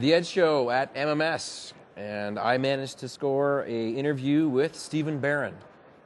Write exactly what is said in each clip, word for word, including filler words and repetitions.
The Ed Show at M M S, and I managed to score a interview with Stephen Barron,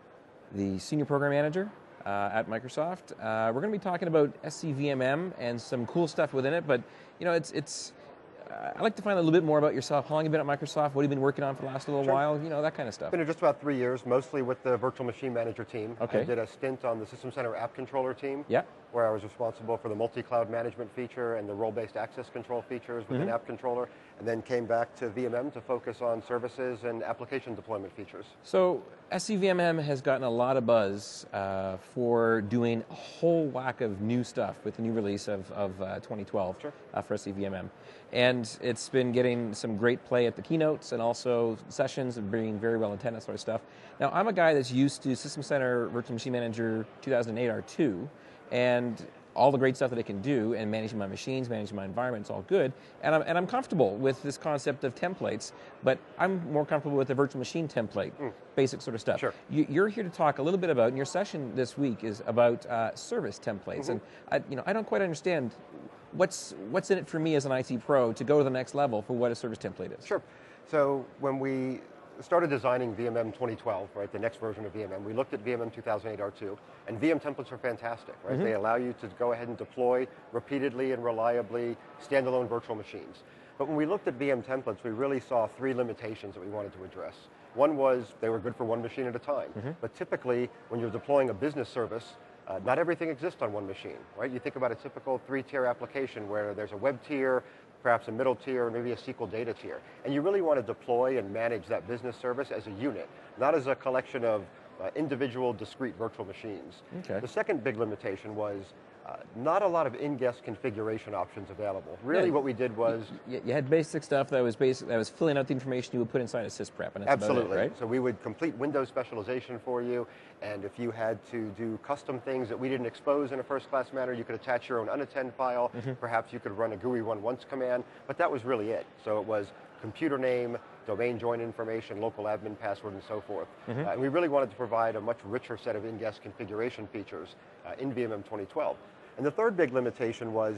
the Senior Program Manager uh, at Microsoft. Uh, we're going to be talking about S C V M M and some cool stuff within it, but you know, it's it's. Uh, I'd like to find a little bit more about yourself. How long have you been at Microsoft? What have you been working on for the last little Sure. while? You know, that kind of stuff. Been here just about three years, mostly with the Virtual Machine Manager team. Okay. I did a stint on the System Center App Controller team, Yeah. where I was responsible for the multi-cloud management feature and the role-based access control features within Mm-hmm. App Controller, and then came back to V M M to focus on services and application deployment features. So S C V M M has gotten a lot of buzz uh, for doing a whole whack of new stuff with the new release of, of uh, twenty twelve Sure. uh, for S C V M M. And it's been getting some great play at the keynotes and also sessions and being very well attended, that sort of stuff. Now, I'm a guy that's used to System Center Virtual Machine Manager two thousand eight R two, and all the great stuff that it can do, and managing my machines, managing my environment, it's all good. And I'm, and I'm comfortable with this concept of templates, but I'm more comfortable with the virtual machine template, mm. basic sort of stuff. Sure. You, you're here to talk a little bit about, and your session this week is about uh, service templates. Mm-hmm. And I, you know, I don't quite understand what's, what's in it for me as an I T pro to go to the next level for what a service template is. Sure. So when we started designing V M M twenty twelve, right, the next version of V M M, we looked at V M M two thousand eight R two, and V M templates are fantastic, right? Mm-hmm. They allow you to go ahead and deploy repeatedly and reliably standalone virtual machines. But when we looked at V M templates, we really saw three limitations that we wanted to address. One was they were good for one machine at a time, mm-hmm. but typically when you're deploying a business service, Uh, not everything exists on one machine, right? You think about a typical three-tier application where there's a web tier, perhaps a middle tier, maybe a S Q L data tier. And you really want to deploy and manage that business service as a unit, not as a collection of uh, individual discrete virtual machines. Okay. The second big limitation was uh, not a lot of in-guest configuration options available. Really Yeah. what we did was... You, you had basic stuff that was basic, that was filling out the information you would put inside a sysprep, and that's Absolutely. about it, right? So we would complete Windows specialization for you, and if you had to do custom things that we didn't expose in a first-class manner, you could attach your own unattend file. Mm-hmm. Perhaps you could run a G U I run once command, but that was really it. So it was computer name, domain join information, local admin password, and so forth. Mm-hmm. uh, and we really wanted to provide a much richer set of in-guest configuration features uh, in V M M twenty twelve. And the third big limitation was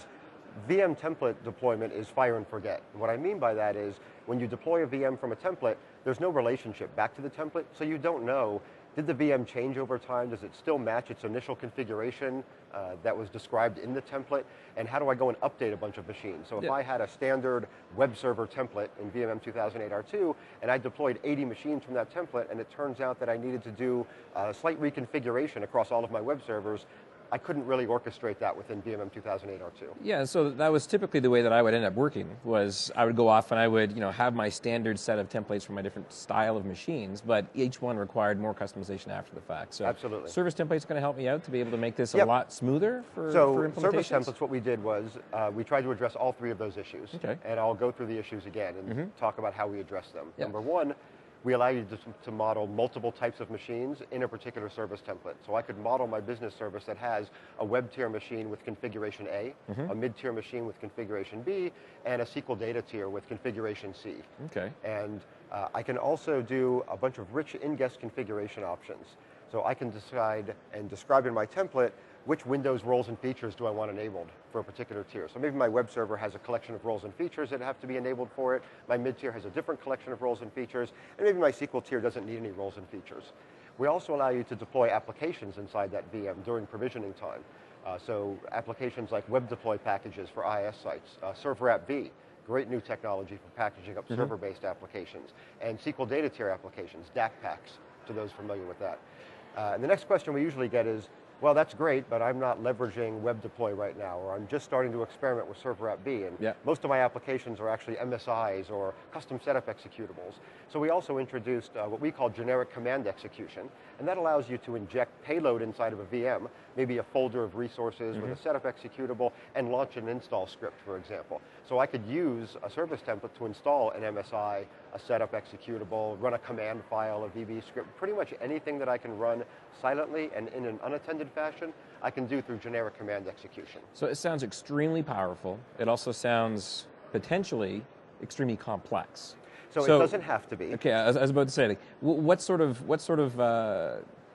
V M template deployment is fire and forget. And what I mean by that is when you deploy a V M from a template, there's no relationship back to the template, so you don't know, did the V M change over time? Does it still match its initial configuration uh, that was described in the template? And how do I go and update a bunch of machines? So if yeah. I had a standard web server template in V M M two thousand eight R two, and I deployed eighty machines from that template, and it turns out that I needed to do a slight reconfiguration across all of my web servers, I couldn't really orchestrate that within V M M two thousand eight R two. Yeah, so that was typically the way that I would end up working, was I would go off and I would, you know, have my standard set of templates for my different style of machines, but each one required more customization after the fact. So absolutely. Service templates going to help me out to be able to make this yep. a lot smoother for, so for implementations? Service templates, what we did was uh, we tried to address all three of those issues. Okay. And I'll go through the issues again and mm-hmm. talk about how we address them. Yep. Number one, we allow you to, to model multiple types of machines in a particular service template. So I could model my business service that has a web tier machine with configuration A, mm-hmm. a mid-tier machine with configuration B, and a S Q L data tier with configuration C. Okay. And uh, I can also do a bunch of rich in-guest configuration options. So I can decide and describe in my template which Windows roles and features do I want enabled for a particular tier. So maybe my web server has a collection of roles and features that have to be enabled for it. My mid-tier has a different collection of roles and features. And maybe my S Q L tier doesn't need any roles and features. We also allow you to deploy applications inside that V M during provisioning time. Uh, so applications like web deploy packages for I I S sites, uh, Server App V, great new technology for packaging up mm-hmm. server-based applications, and S Q L data tier applications, D A C packs, to those familiar with that. Uh, and the next question we usually get is, well, that's great, but I'm not leveraging web deploy right now, or I'm just starting to experiment with Server App V, and yeah. most of my applications are actually M S Is or custom setup executables. So we also introduced uh, what we call generic command execution, and that allows you to inject payload inside of a V M, maybe a folder of resources mm-hmm. with a setup executable, and launch an install script, for example. So I could use a service template to install an M S I, a setup executable, run a command file, a V B script, pretty much anything that I can run silently and in an unattended fashion, I can do through generic command execution. So it sounds extremely powerful. It also sounds potentially extremely complex. So, so it doesn't have to be. Okay, I was, I was about to say, like, what sort of what sort of uh,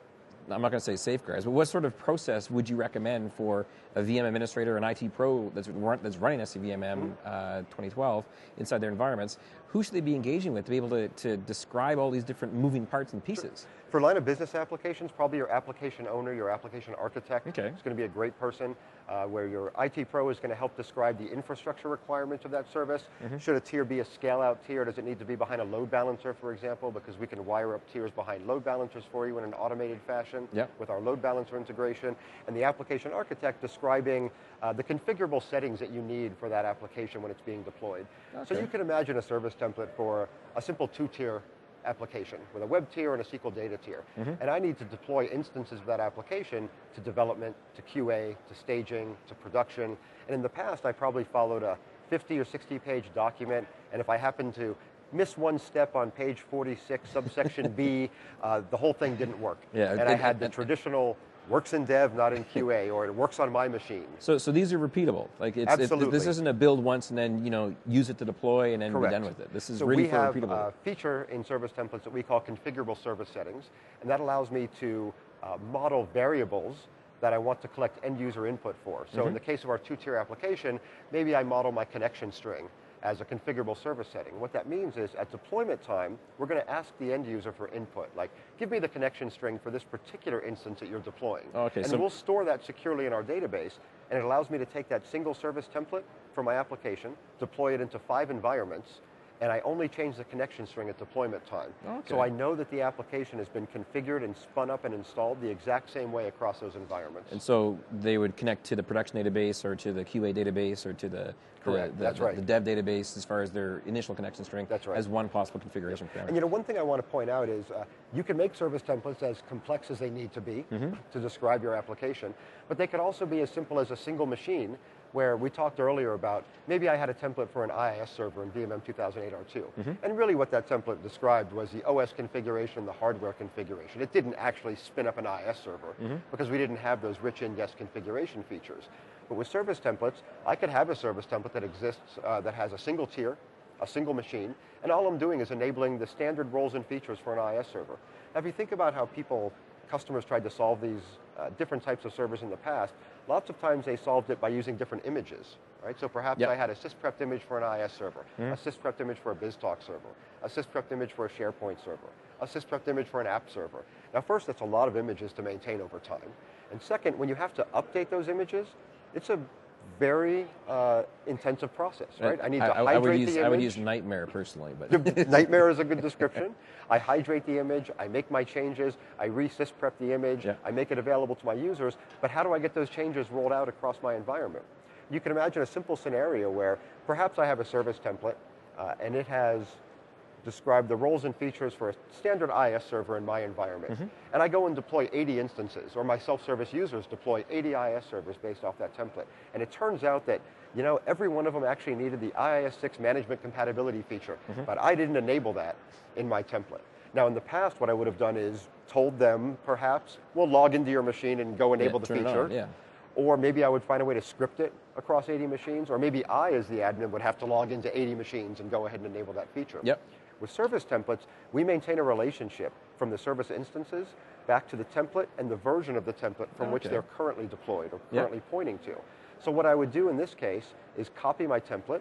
I'm not going to say safeguards, but what sort of process would you recommend for a V M administrator, an I T pro that's, run, that's running S C V M M uh, twenty twelve inside their environments? Who should they be engaging with to be able to, to describe all these different moving parts and pieces? For line of business applications, probably your application owner, your application architect okay. is going to be a great person, uh, where your I T pro is going to help describe the infrastructure requirements of that service. Mm-hmm. Should a tier be a scale-out tier? Does it need to be behind a load balancer, for example, because we can wire up tiers behind load balancers for you in an automated fashion yep. with our load balancer integration, and the application architect describing uh, the configurable settings that you need for that application when it's being deployed. Okay. So you can imagine a service template for a simple two-tier application with a web tier and a S Q L data tier. Mm-hmm. And I need to deploy instances of that application to development, to Q A, to staging, to production. And in the past, I probably followed a fifty or sixty page document, and if I happen to miss one step on page forty-six, subsection B, uh, the whole thing didn't work. Yeah, and, and I had the traditional works in dev, not in Q A, or it works on my machine. So, so these are repeatable. Like it's, Absolutely. It, this isn't a build once and then you know use it to deploy and then Correct. be done with it. This is so really we for have repeatable. a feature in service templates that we call configurable service settings, and that allows me to uh, model variables that I want to collect end user input for. So mm-hmm. in the case of our two-tier application, maybe I model my connection string as a configurable service setting. What that means is at deployment time, we're going to ask the end user for input, like give me the connection string for this particular instance that you're deploying. Okay, and so we'll store that securely in our database, and it allows me to take that single service template for my application, deploy it into five environments, and I only change the connection string at deployment time. Okay. So I know that the application has been configured and spun up and installed the exact same way across those environments. And so they would connect to the production database or to the Q A database or to the, Correct. the, That's the, right. the dev database as far as their initial connection string. That's right. As one possible configuration parameter. And you know, one thing I want to point out is uh, you can make service templates as complex as they need to be mm-hmm. to describe your application, but they could also be as simple as a single machine, where we talked earlier about maybe I had a template for an I I S server in V M M two thousand eight R two. Mm-hmm. And really what that template described was the O S configuration, the hardware configuration. It didn't actually spin up an I I S server mm-hmm. because we didn't have those rich in-guest configuration features. But with service templates, I could have a service template that exists uh, that has a single tier, a single machine, and all I'm doing is enabling the standard roles and features for an I I S server. Now, if you think about how people, customers tried to solve these uh, different types of servers in the past, lots of times they solved it by using different images, right? So perhaps yep. I had a sysprept image for an I I S server, mm-hmm. a sysprept image for a BizTalk server, a sysprept image for a SharePoint server, a sysprept image for an app server. Now, first, that's a lot of images to maintain over time. And second, when you have to update those images, it's a very uh, intensive process, right? I need to I, hydrate I would use, the image. I would use Nightmare personally, but Nightmare is a good description. I hydrate the image, I make my changes, I re-sysprep the image, yeah. I make it available to my users, but how do I get those changes rolled out across my environment? You can imagine a simple scenario where perhaps I have a service template uh, and it has described the roles and features for a standard I I S server in my environment. Mm-hmm. And I go and deploy eighty instances, or my self-service users deploy eighty I I S servers based off that template. And it turns out that, you know, every one of them actually needed the I I S six management compatibility feature, mm-hmm. but I didn't enable that in my template. Now, in the past, what I would have done is told them, perhaps, well, log into your machine and go enable yeah, the feature. On, yeah. Or maybe I would find a way to script it across eighty machines, or maybe I, as the admin, would have to log into eighty machines and go ahead and enable that feature. Yep. With service templates, we maintain a relationship from the service instances back to the template and the version of the template from okay. which they're currently deployed or currently yep. pointing to. So what I would do in this case is copy my template,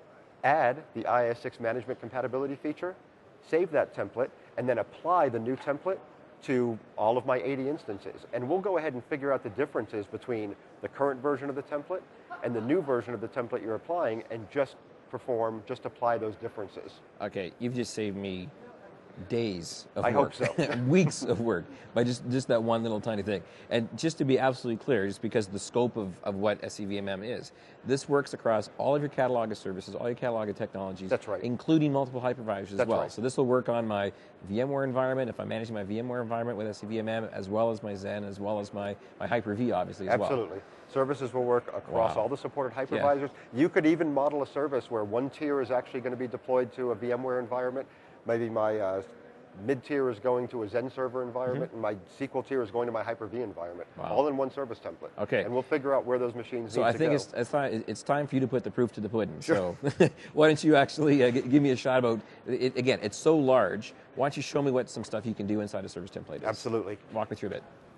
add the I I S six management compatibility feature, save that template, and then apply the new template to all of my eighty instances. And we'll go ahead and figure out the differences between the current version of the template and the new version of the template you're applying, and just perform, just apply those differences. Okay, you've just saved me days of I work. hope so. Weeks of work by just, just that one little tiny thing. And just to be absolutely clear, just because of the scope of, of what S C V M M is, this works across all of your catalog of services, all your catalog of technologies, That's right. including multiple hypervisors as That's well. right. So this will work on my VMware environment, if I'm managing my VMware environment with S C V M M, as well as my Xen, as well as my, my Hyper-V, obviously, as Absolutely. well. Absolutely. Services will work across Wow. all the supported hypervisors. Yeah. You could even model a service where one tier is actually going to be deployed to a VMware environment. Maybe my uh, mid-tier is going to a Xen server environment, mm-hmm. and my S Q L tier is going to my Hyper-V environment, wow. all in one service template. Okay. And we'll figure out where those machines so need I to think go. it's, it's, time, it's time for you to put the proof to the pudding. Sure. So why don't you actually uh, g- give me a shot about, it, again, it's so large, why don't you show me what some stuff you can do inside a service template is. Absolutely. Walk me through a bit.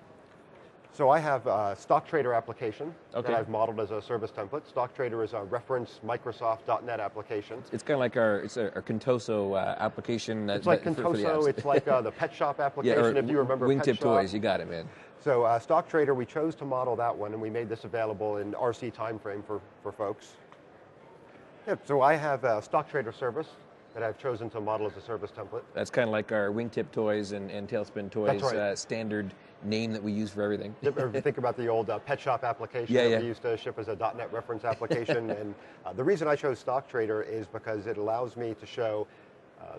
So I have a StockTrader application Okay. that I've modeled as a service template. StockTrader is a reference Microsoft dot net application. It's kind of like our it's a, our Contoso uh, application. That, It's like that- for- for the Contoso, apps. it's like uh, the Pet Shop yeah, application, or if you remember Wingtip Pet Shop. Toys. You got it, man. So uh, StockTrader, we chose to model that one, and we made this available in R C timeframe for, for folks. Yep, so I have a StockTrader service that I've chosen to model as a service template. That's kind of like our Wingtip Toys and, and Tailspin Toys right. uh, standard name that we use for everything. Or if you think about the old uh, Pet Shop application Yeah, that yeah. we used to ship as a .NET reference application. And uh, the reason I chose StockTrader is because it allows me to show uh,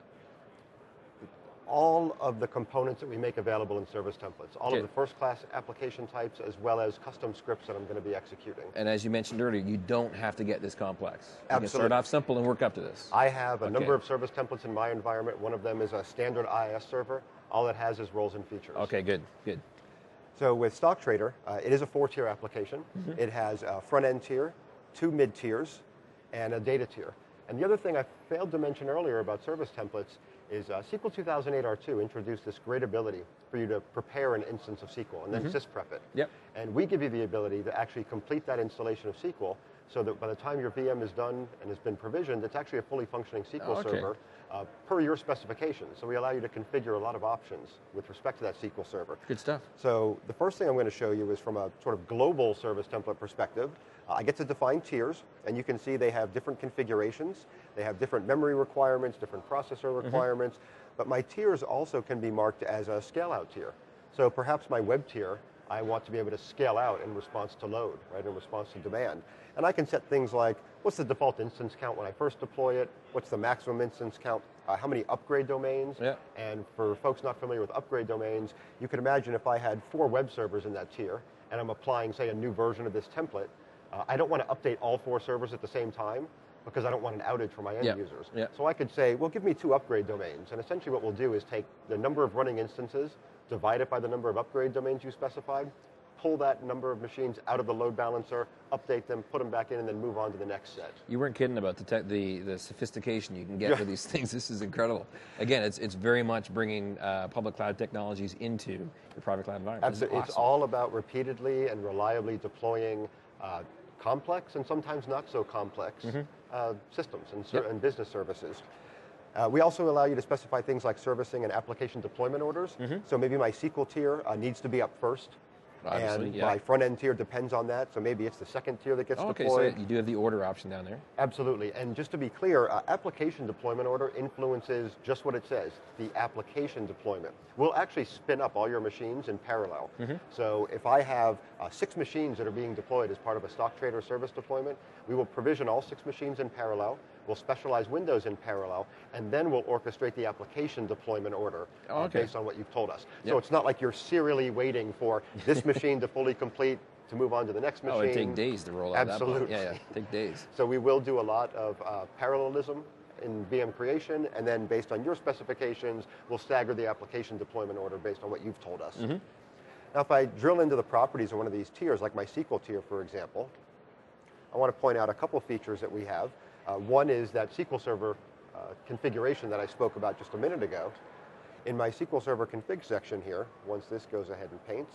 all of the components that we make available in service templates, all Okay. of the first-class application types, as well as custom scripts that I'm going to be executing. And as you mentioned earlier, you don't have to get this complex. You can Absolutely. start off simple and work up to this. I have a Okay. number of service templates in my environment. One of them is a standard I I S server. All it has is roles and features. Okay, good, good. So with StockTrader, uh, it is a four-tier application. Mm-hmm. It has a front-end tier, two mid-tiers, and a data tier. And the other thing I failed to mention earlier about service templates is uh, S Q L two thousand eight R two introduced this great ability for you to prepare an instance of S Q L and then Mm-hmm. sysprep it. Yep. And we give you the ability to actually complete that installation of S Q L so that by the time your V M is done and has been provisioned, it's actually a fully functioning S Q L Oh, okay. server uh, per your specifications. So we allow you to configure a lot of options with respect to that S Q L server. Good stuff. So the first thing I'm going to show you is from a sort of global service template perspective. Uh, I get to define tiers, and you can see they have different configurations. They have different memory requirements, different processor requirements, but my tiers also can be marked as a scale-out tier. So perhaps my web tier, I want to be able to scale out in response to load, right, in response to demand. And I can set things like, what's the default instance count when I first deploy it? What's the maximum instance count? Uh, how many upgrade domains? Yeah. And for folks not familiar with upgrade domains, you can imagine if I had four web servers in that tier, and I'm applying, say, a new version of this template, uh, I don't want to update all four servers at the same time because I don't want an outage for my end Yeah. users. Yeah. So I could say, well, give me two upgrade domains. And essentially what we'll do is take the number of running instances, divide it by the number of upgrade domains you specified, pull that number of machines out of the load balancer, update them, put them back in, and then move on to the next set. You weren't kidding about the te- the, the sophistication you can get Yeah. with these things. This is incredible. Again, it's it's very much bringing uh, public cloud technologies into your private cloud environment. This is Absolutely. It's awesome. all about repeatedly and reliably deploying uh, complex and sometimes not so complex uh, systems and, ser- Yep. and business services. Uh, we also allow you to specify things like servicing and application deployment orders. So maybe my S Q L tier uh, needs to be up first. Obviously, and yeah. my front end tier depends on that. So maybe it's the second tier that gets Oh, okay, deployed. so you do have the order option down there. Absolutely. And just to be clear, uh, application deployment order influences just what it says, the application deployment. We'll actually spin up all your machines in parallel. So if I have uh, six machines that are being deployed as part of a StockTrader service deployment, we will provision all six machines in parallel. We'll specialize Windows in parallel, and then we'll orchestrate the application deployment order Oh, uh, okay. based on what you've told us. Yep. So it's not like you're serially waiting for this machine to fully complete to move on to the next machine. Oh, it'd take days to roll out that Absolutely. point. Yeah, yeah, take days. So we will do a lot of uh, parallelism in V M creation, and then based on your specifications, we'll stagger the application deployment order based on what you've told us. Mm-hmm. Now, if I drill into the properties of one of these tiers, like my S Q L tier, for example, I want to point out a couple features that we have. Uh, one is that S Q L Server uh, configuration that I spoke about just a minute ago. In my S Q L Server config section here, once this goes ahead and paints,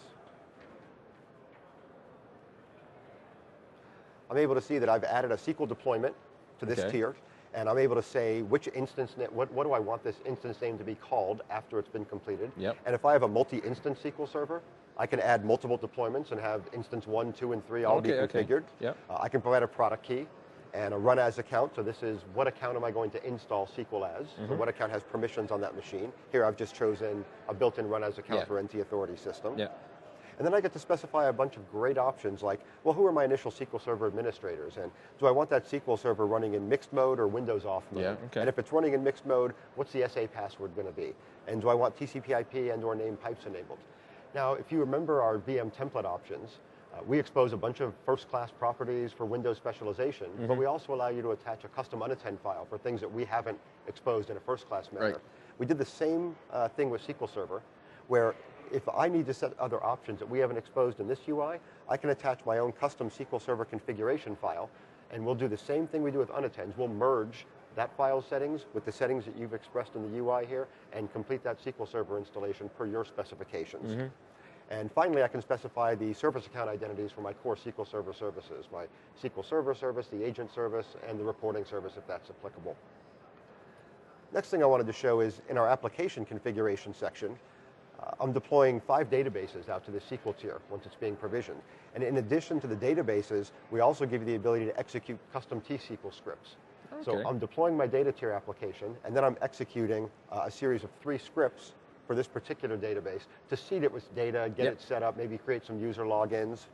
I'm able to see that I've added a S Q L deployment to this Okay. tier, and I'm able to say which instance, na- what, what do I want this instance name to be called after it's been completed. Yep. And if I have a multi-instance S Q L Server, I can add multiple deployments and have instance one, two, and three all be Okay, okay. configured. Yep. Uh, I can provide a product key and a run as account. So this is what account am I going to install S Q L as? Mm-hmm. So what account has permissions on that machine? Here I've just chosen a built-in run as account Yeah. for N T Authority system. Yeah. And then I get to specify a bunch of great options like, well, who are my initial S Q L Server administrators? And do I want that S Q L Server running in mixed mode or Windows off mode? Yeah, okay. And if it's running in mixed mode, what's the S A password going to be? And do I want T C P I P and or name pipes enabled? Now, if you remember our V M template options, uh, we expose a bunch of first-class properties for Windows specialization, Mm-hmm. but we also allow you to attach a custom unattend file for things that we haven't exposed in a first-class manner. Right. We did the same uh, thing with S Q L Server, where if I need to set other options that we haven't exposed in this U I, I can attach my own custom S Q L Server configuration file, and we'll do the same thing we do with unattends. We'll merge that file settings with the settings that you've expressed in the U I here and complete that S Q L Server installation per your specifications. And finally, I can specify the service account identities for my core S Q L Server services, my S Q L Server service, the agent service, and the reporting service if that's applicable. Next thing I wanted to show is in our application configuration section, uh, I'm deploying five databases out to the S Q L tier once it's being provisioned. And in addition to the databases, we also give you the ability to execute custom T S Q L scripts. Okay. So I'm deploying my data tier application, and then I'm executing uh, a series of three scripts for this particular database to seed it with data, get yep. it set up, maybe create some user logins.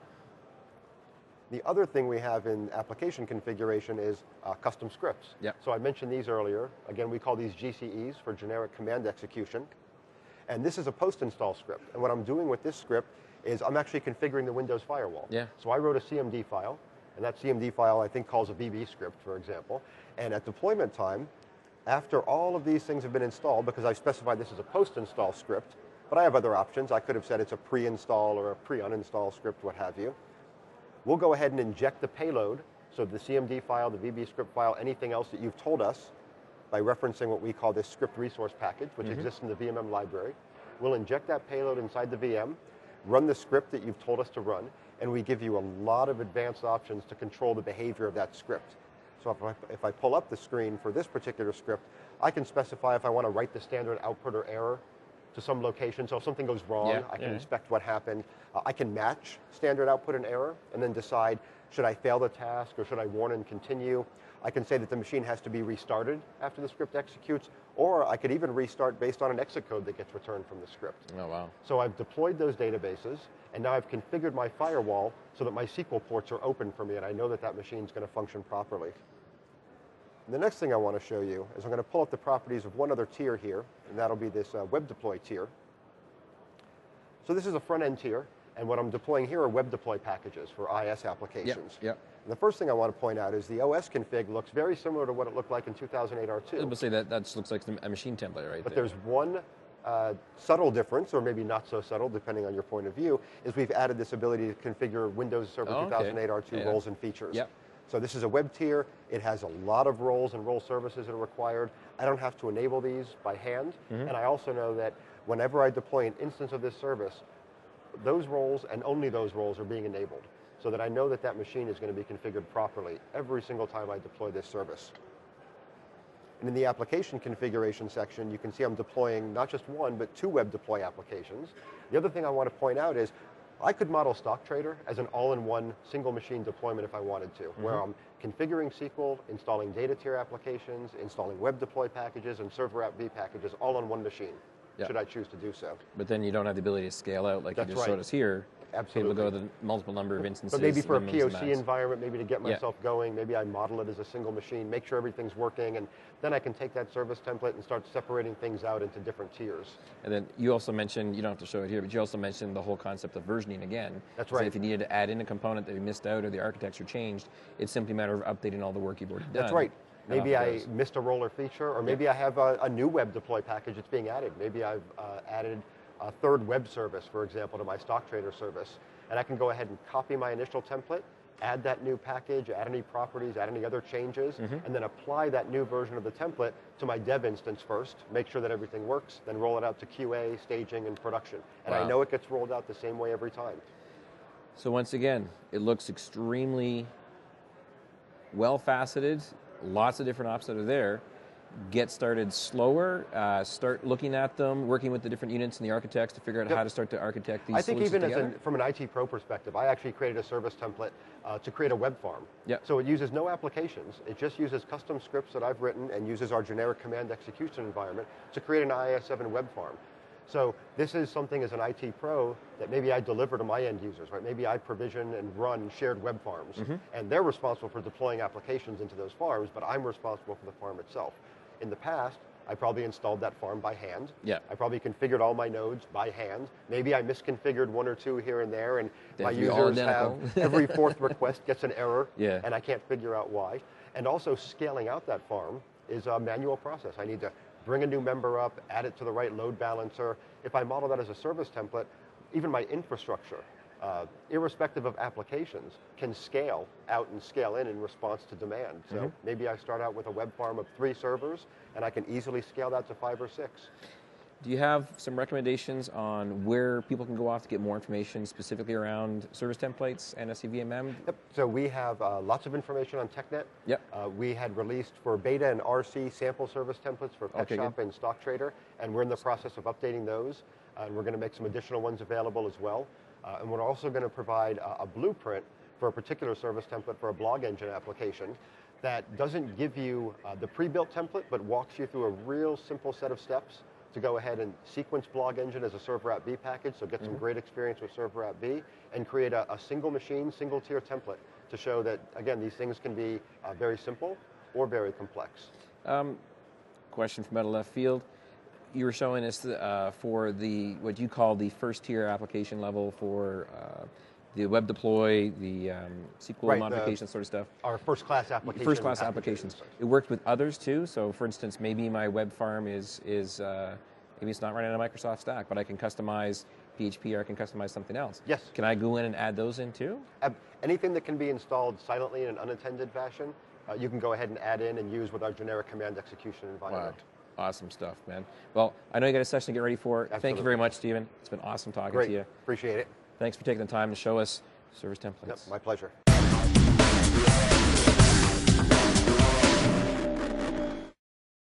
The other thing we have in application configuration is uh, custom scripts. Yep. So I mentioned these earlier. Again, we call these G C Es for generic command execution. And this is a post-install script. And what I'm doing with this script is I'm actually configuring the Windows firewall. Yeah. So I wrote a C M D file, and that C M D file I think calls a V B script, for example. And at deployment time, after all of these things have been installed, because I specified this as a post-install script, but I have other options. I could have said it's a pre-install or a pre-uninstall script, what have you. We'll go ahead and inject the payload, so the C M D file, the V B script file, anything else that you've told us, by referencing what we call this script resource package, which mm-hmm. exists in the V M M library. We'll inject that payload inside the V M, run the script that you've told us to run, and we give you a lot of advanced options to control the behavior of that script. So if I, if I pull up the screen for this particular script, I can specify if I want to write the standard output or error to some location. So if something goes wrong, yeah, I can yeah. inspect what happened. Uh, I can match standard output and error and then decide, should I fail the task or should I warn and continue? I can say that the machine has to be restarted after the script executes, or I could even restart based on an exit code that gets returned from the script. Oh, wow. So I've deployed those databases, and now I've configured my firewall so that my S Q L ports are open for me, and I know that that machine's going to function properly. And the next thing I want to show you is I'm going to pull up the properties of one other tier here, and that'll be this uh, web deploy tier. So this is a front-end tier, and what I'm deploying here are web deploy packages for I S applications. Yep, yep. And the first thing I want to point out is the O S config looks very similar to what it looked like in two thousand eight R two. I was going to say that that looks like a machine template right But there. there's one uh, subtle difference, or maybe not so subtle, depending on your point of view, is we've added this ability to configure Windows Server oh, two thousand eight R two okay. roles and features. Yep. So this is a web tier. It has a lot of roles and role services that are required. I don't have to enable these by hand. Mm-hmm. And I also know that whenever I deploy an instance of this service, those roles and only those roles are being enabled, so that I know that that machine is going to be configured properly every single time I deploy this service. And in the application configuration section, you can see I'm deploying not just one, but two web deploy applications. The other thing I want to point out is I could model StockTrader as an all-in-one single machine deployment if I wanted to, mm-hmm. where I'm configuring S Q L, installing data tier applications, installing web deploy packages, and server app V packages all on one machine, yep. should I choose to do so. But then you don't have the ability to scale out like That's you just right. showed us here. Absolutely. Able to go to the multiple number of instances. But maybe for a P O C environment, maybe to get myself yeah. going, maybe I model it as a single machine, make sure everything's working, and then I can take that service template and start separating things out into different tiers. And then you also mentioned, you don't have to show it here, but you also mentioned the whole concept of versioning again. That's right. So if you needed to add in a component that you missed out or the architecture changed, it's simply a matter of updating all the work you've already done. That's right. Maybe I missed a role or feature, or maybe yeah. I have a, a new web deploy package that's being added. Maybe I've uh, added a third web service, for example, to my StockTrader service. And I can go ahead and copy my initial template, add that new package, add any properties, add any other changes, mm-hmm. and then apply that new version of the template to my dev instance first, make sure that everything works, then roll it out to Q A, staging, and production. And wow. I know it gets rolled out the same way every time. So once again, it looks extremely well-faceted, lots of different ops that are there. Get started slower, uh, start looking at them, working with the different units and the architects to figure out yep. how to start to architect these I think solutions even together. as a, from an I T pro perspective, I actually created a service template uh, to create a web farm. Yep. So it uses no applications. It just uses custom scripts that I've written and uses our generic command execution environment to create an I I S seven web farm. So this is something as an I T pro that maybe I deliver to my end users, right? Maybe I provision and run shared web farms, mm-hmm. and they're responsible for deploying applications into those farms, but I'm responsible for the farm itself. In the past, I probably installed that farm by hand. Yeah. I probably configured all my nodes by hand. Maybe I misconfigured one or two here and there, and they my have users have every fourth request gets an error, yeah. and I can't figure out why. And also scaling out that farm is a manual process. I need to bring a new member up, add it to the right load balancer. If I model that as a service template, even my infrastructure, uh, irrespective of applications, can scale out and scale in in response to demand. So mm-hmm. maybe I start out with a web farm of three servers, and I can easily scale that to five or six. Do you have some recommendations on where people can go off to get more information specifically around service templates and S C V M M? Yep. So we have uh, lots of information on TechNet. Yep. Uh, we had released for beta and R C sample service templates for Pet Okay, Shop good. and Stock Trader, and we're in the process of updating those. Uh, and we're going to make some additional ones available as well. Uh, and we're also going to provide a, a blueprint for a particular service template for a blog engine application that doesn't give you uh, the pre-built template, but walks you through a real simple set of steps to go ahead and sequence Blog Engine as a Server App B package, so get some Mm-hmm. great experience with Server App B, and create a, a single machine, single tier template to show that, again, these things can be uh, very simple or very complex. Um, question from out of left field. You were showing us the, uh, for the what you call the first tier application level for uh, the web deploy, the um, S Q L Right, modification the- sort of stuff. Our first class application. First class applications. It worked with others too. So, for instance, maybe my web farm is is uh, maybe it's not running on a Microsoft stack, but I can customize P H P or I can customize something else. Yes. Can I go in and add those in too? Ab- Anything that can be installed silently in an unattended fashion, uh, you can go ahead and add in and use with our generic command execution environment. Wow. Awesome stuff, man. Well, I know you got a session to get ready for. Thank you Absolutely. very much, Stephen. It's been awesome talking Great. to you. Appreciate it. Thanks for taking the time to show us service templates. Yep, my pleasure.